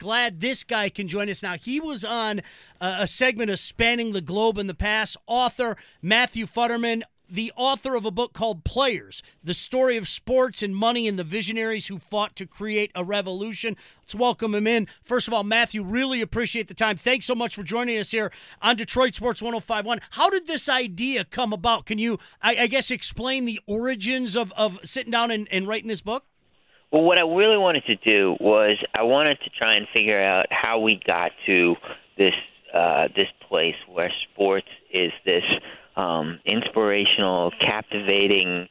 glad this guy can join us now. He was on a segment of Spanning the Globe in the past. Author Matthew Futterman, the author of a book called Players, the story of sports and money and the visionaries who fought to create a revolution. Let's welcome him in. First of all, Matthew, really appreciate the time. Thanks so much for joining us here on Detroit Sports 105.1. How did this idea come about? Can you, I guess, explain the origins of sitting down and writing this book? Well, what I really wanted to do was I wanted to try and figure out how we got to this place where sports is this inspirational, captivating,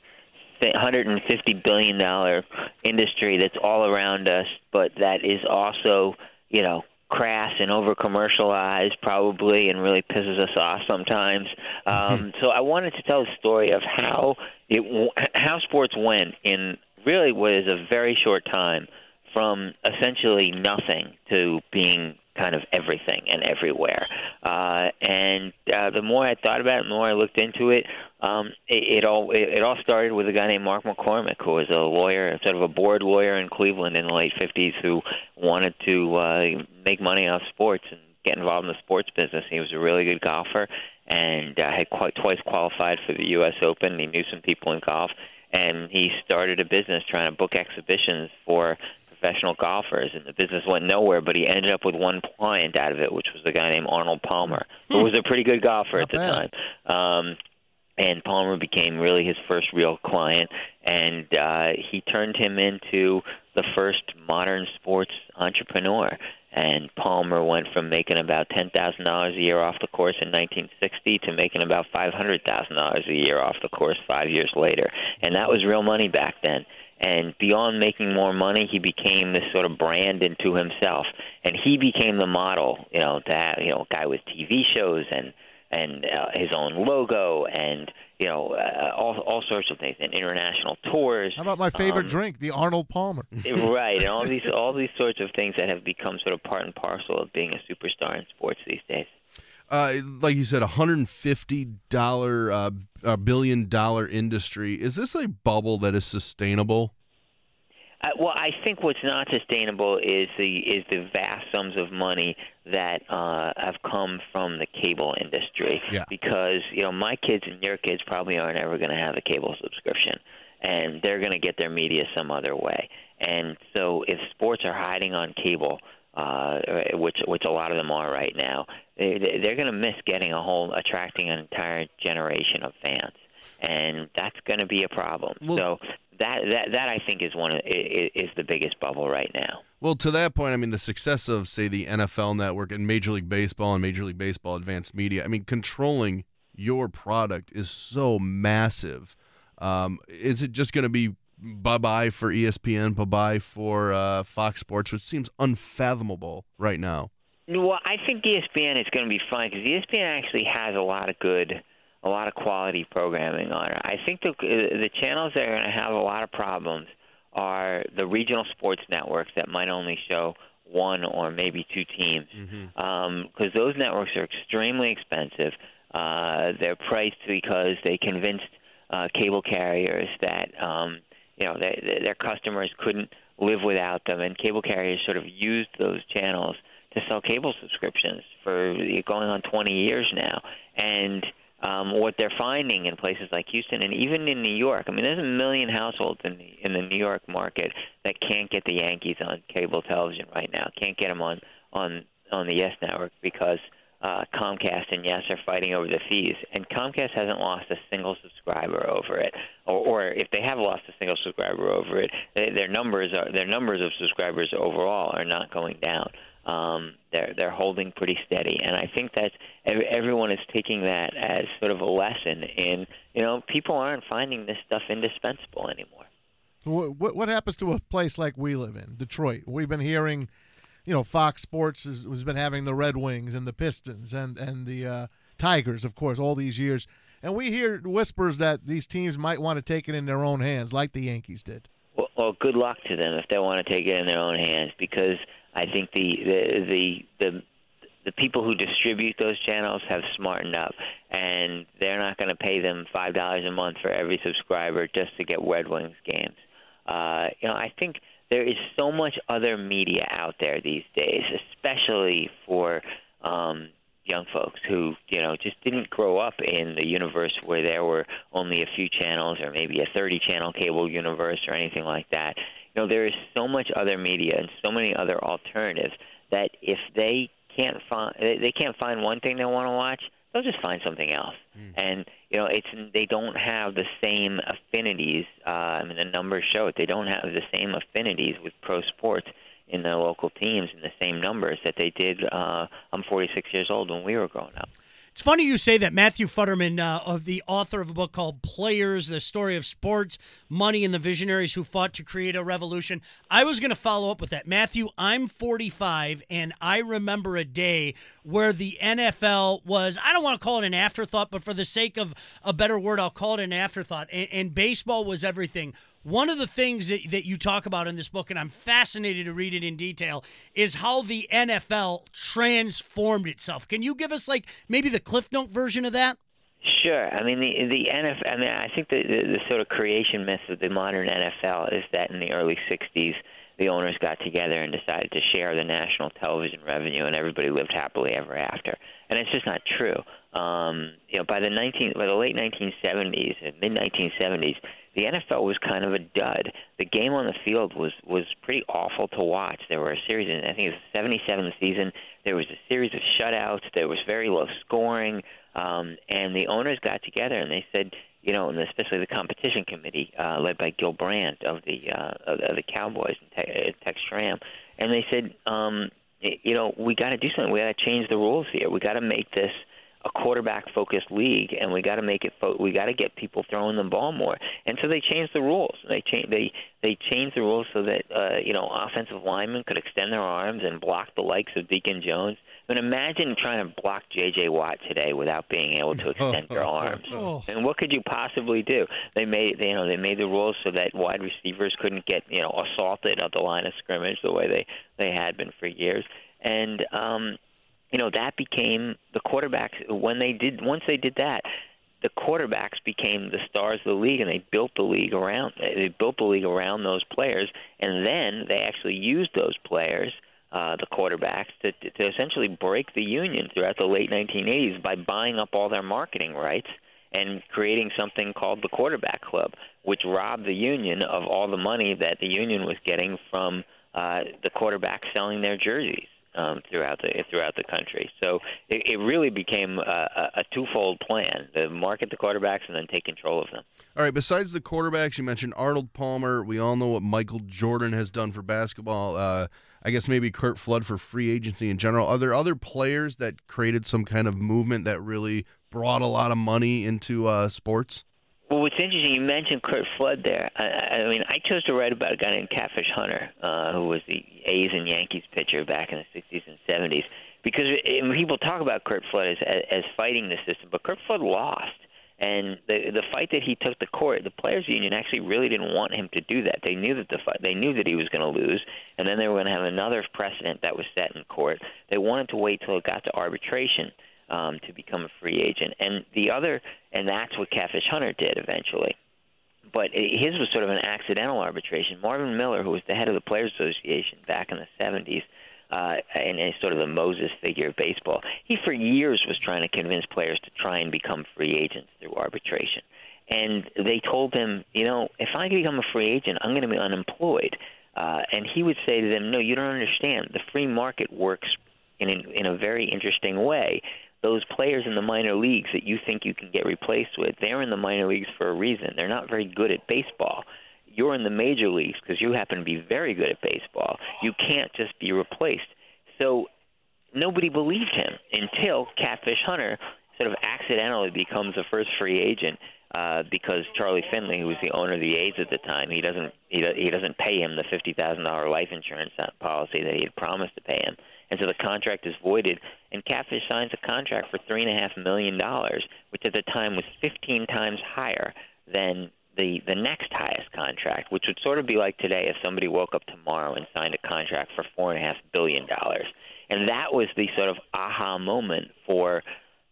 $150 billion industry that's all around us, but that is also, crass and over-commercialized probably and really pisses us off sometimes. So I wanted to tell the story of how sports went in really what is a very short time from essentially nothing to being kind of everything and everywhere. And the more I thought about it, the more I looked into it, it all started with a guy named Mark McCormick, who was a lawyer, sort of a board lawyer in Cleveland in the late 50s, who wanted to make money off sports and get involved in the sports business. He was a really good golfer and had twice qualified for the U.S. Open. He knew some people in golf, and he started a business trying to book exhibitions for professional golfers, and the business went nowhere, but he ended up with one client out of it, which was a guy named Arnold Palmer, who was a pretty good golfer at the time. And Palmer became really his first real client, and he turned him into the first modern sports entrepreneur. And Palmer went from making about $10,000 a year off the course in 1960 to making about $500,000 a year off the course 5 years later. And that was real money back then. And beyond making more money, he became this sort of brand into himself. And he became the model, a guy with TV shows and his own logo and, all sorts of things, and international tours. How about my favorite drink, the Arnold Palmer? Right, and all these sorts of things that have become sort of part and parcel of being a superstar in sports these days. Like you said, $150 billion industry. Is this a bubble that is sustainable? Well, I think what's not sustainable is the vast sums of money that have come from the cable industry. Yeah. Because my kids and your kids probably aren't ever going to have a cable subscription, and they're going to get their media some other way. And so, if sports are hiding on cable, which a lot of them are right now, they're going to miss attracting an entire generation of fans, and that's going to be a problem. So that I think is is the biggest bubble right now. Well, to that point, I mean, the success of, say, the NFL Network and Major League Baseball and Major League Baseball Advanced Media, I mean, controlling your product is so massive. Is it just going to be bye-bye for ESPN, bye-bye for Fox Sports, which seems unfathomable right now? Well, I think ESPN is going to be fine because ESPN actually has a lot of quality programming on it. I think the channels that are going to have a lot of problems are the regional sports networks that might only show one or maybe two teams, because those networks are extremely expensive. They're priced because they convinced cable carriers that their customers couldn't live without them, and cable carriers sort of used those channels to sell cable subscriptions for going on 20 years now. And what they're finding in places like Houston and even in New York, I mean, there's 1 million households in the New York market that can't get the Yankees on cable television right now, can't get them on the YES network because Comcast and YES are fighting over the fees, and Comcast hasn't lost a single subscriber over it, or if they have lost a single subscriber over it, their numbers of subscribers overall are not going down. They're holding pretty steady, and I think that everyone is taking that as sort of a lesson in people aren't finding this stuff indispensable anymore. What happens to a place like we live in, Detroit? We've been hearing, Fox Sports has been having the Red Wings and the Pistons and the Tigers, of course, all these years, and we hear whispers that these teams might want to take it in their own hands, like the Yankees did. Well, good luck to them if they want to take it in their own hands, because I think the people who distribute those channels have smartened up, and they're not going to pay them $5 a month for every subscriber just to get Red Wings games. I think there is so much other media out there these days, especially for young folks who, just didn't grow up in the universe where there were only a few channels or maybe a 30-channel cable universe or anything like that. There is so much other media and so many other alternatives that if they can't find one thing they want to watch, they'll just find something else. And they don't have the same affinities. The numbers show it. They don't have the same affinities with pro sports in the local teams in the same numbers that they did. I'm 46 years old when we were growing up. It's funny you say that. Matthew Futterman, of the author of a book called Players, The Story of Sports, Money, and the Visionaries Who Fought to Create a Revolution. I was going to follow up with that. Matthew, I'm 45, and I remember a day where the NFL was, I don't want to call it an afterthought, but for the sake of a better word, I'll call it an afterthought, and baseball was everything. One of the things that you talk about in this book, and I'm fascinated to read it in detail, is how the NFL transformed itself. Can you give us maybe the Cliff Note version of that? Sure. The NFL. I think the sort of creation myth of the modern NFL is that in the early '60s, the owners got together and decided to share the national television revenue, and everybody lived happily ever after. And it's just not true. By the late 1970s and mid 1970s, the NFL was kind of a dud. The game on the field was pretty awful to watch. There were a series, I think it was the 77th season, there was a series of shutouts. There was very low scoring, and the owners got together and they said, and especially the competition committee led by Gil Brandt of the Cowboys and Tex Schramm, and they said, we got to do something. We got to change the rules here. We got to make this a quarterback-focused league, and we got to make it. We got to get people throwing the ball more. And so they changed the rules. They changed the rules so that offensive linemen could extend their arms and block the likes of Deacon Jones. Imagine trying to block J.J. Watt today without being able to extend your arms. And what could you possibly do? They made the rules so that wide receivers couldn't get assaulted at the line of scrimmage the way they had been for years. And that became the quarterbacks. Once they did that, the quarterbacks became the stars of the league, and they built the league around. They built the league around those players, and then they actually used those players, the quarterbacks, to essentially break the union throughout the late 1980s by buying up all their marketing rights and creating something called the Quarterback Club, which robbed the union of all the money that the union was getting from the quarterbacks selling their jerseys throughout the country. So it really became a twofold plan: to market the quarterbacks and then take control of them. All right. Besides the quarterbacks, you mentioned Arnold Palmer. We all know what Michael Jordan has done for basketball. I guess maybe Curt Flood for free agency in general. Are there other players that created some kind of movement that really brought a lot of money into sports? Well, what's interesting, you mentioned Curt Flood there. I chose to write about a guy named Catfish Hunter, who was the A's and Yankees pitcher back in the 60s and 70s. Because people talk about Curt Flood as fighting the system, but Curt Flood lost. And the fight that he took to court, the players' union actually really didn't want him to do that. They knew that they knew that he was going to lose, and then they were going to have another precedent that was set in court. They wanted to wait till it got to arbitration to become a free agent. And that's what Catfish Hunter did eventually. But his was sort of an accidental arbitration. Marvin Miller, who was the head of the Players Association back in the 70s, and is sort of the Moses figure of baseball, he for years was trying to convince players to try and become free agents through arbitration. And they told him, if I become a free agent, I'm going to be unemployed. And he would say to them, no, you don't understand. The free market works in a very interesting way. Those players in the minor leagues that you think you can get replaced with, they're in the minor leagues for a reason. They're not very good at baseball. You're in the major leagues because you happen to be very good at baseball. You can't just be replaced. So nobody believed him until Catfish Hunter sort of accidentally becomes the first free agent because Charlie Finley, who was the owner of the A's at the time, he doesn't pay him the $50,000 life insurance policy that he had promised to pay him. And so the contract is voided, and Catfish signs a contract for $3.5 million, which at the time was 15 times higher than the next highest contract, which would sort of be like today if somebody woke up tomorrow and signed a contract for $4.5 billion. And that was the sort of aha moment for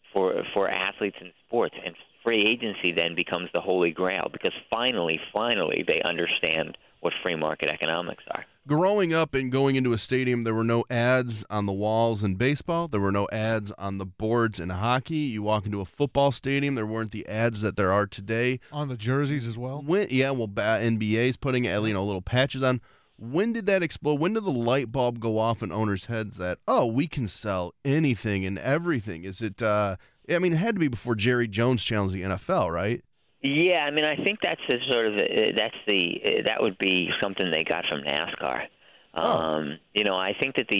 athletes in sports. And free agency then becomes the holy grail because finally they understand what free market economics are. Growing up and going into a stadium, there were no ads on the walls in baseball. There were no ads on the boards in hockey. You walk into a football stadium, there weren't the ads that there are today. On the jerseys as well? NBA's putting little patches on. When did that explode? When did the light bulb go off in owners' heads that, we can sell anything and everything? Is it, it had to be before Jerry Jones challenged the NFL, right? Yeah, I think that's the sort of that would be something they got from NASCAR. I think that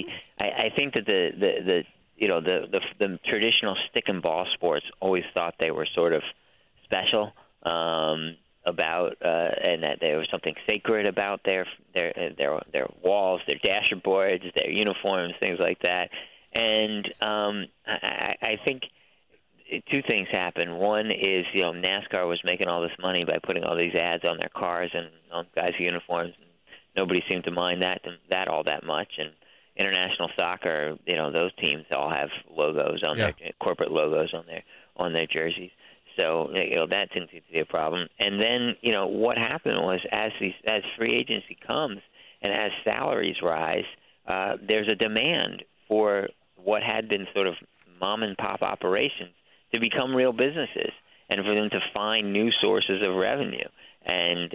the traditional stick and ball sports always thought they were sort of special about and that there was something sacred about their walls, their dasher boards, their uniforms, things like that. And I think two things happened. One is, NASCAR was making all this money by putting all these ads on their cars and on guys' uniforms. And nobody seemed to mind that all that much. And international soccer, those teams all have logos on their corporate logos on their jerseys. So that didn't seem to be a problem. And then what happened was as free agency comes and as salaries rise, there's a demand for what had been sort of mom and pop operations to become real businesses and for them to find new sources of revenue. And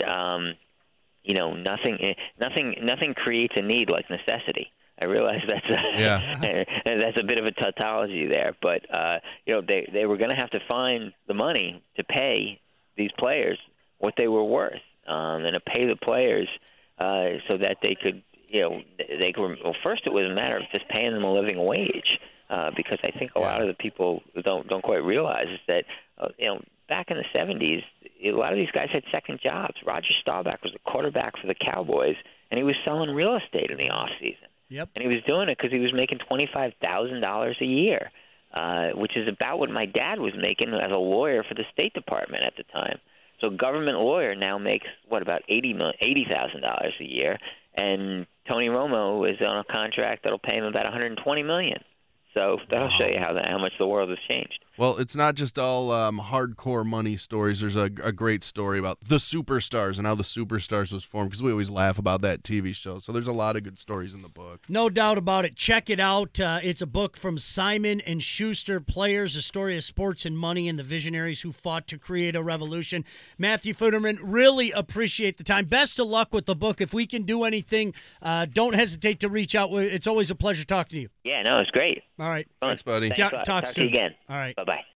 nothing creates a need like necessity. I realize that's a bit of a tautology there, but they were going to have to find the money to pay these players what they were worth, and to pay the players so that they could first it was a matter of just paying them a living wage. Because I think a lot of the people don't quite realize is that back in the 70s, a lot of these guys had second jobs. Roger Staubach was a quarterback for the Cowboys, and he was selling real estate in the off season. Yep. And he was doing it because he was making $25,000 a year, which is about what my dad was making as a lawyer for the State Department at the time. So a government lawyer now makes about $80,000 a year, and Tony Romo is on a contract that'll pay him about $120 million. So that'll show you how much the world has changed. Well, it's not just all hardcore money stories. There's a great story about the Superstars and how the Superstars was formed, because we always laugh about that TV show. So there's a lot of good stories in the book. No doubt about it. Check it out. It's a book from Simon & Schuster, Players, a story of sports and money and the visionaries who fought to create a revolution. Matthew Futterman, really appreciate the time. Best of luck with the book. If we can do anything, don't hesitate to reach out. It's always a pleasure talking to you. Yeah, no, it's great. All right. Fun. Thanks, buddy. Talk to soon. you again. All right. Bye-bye.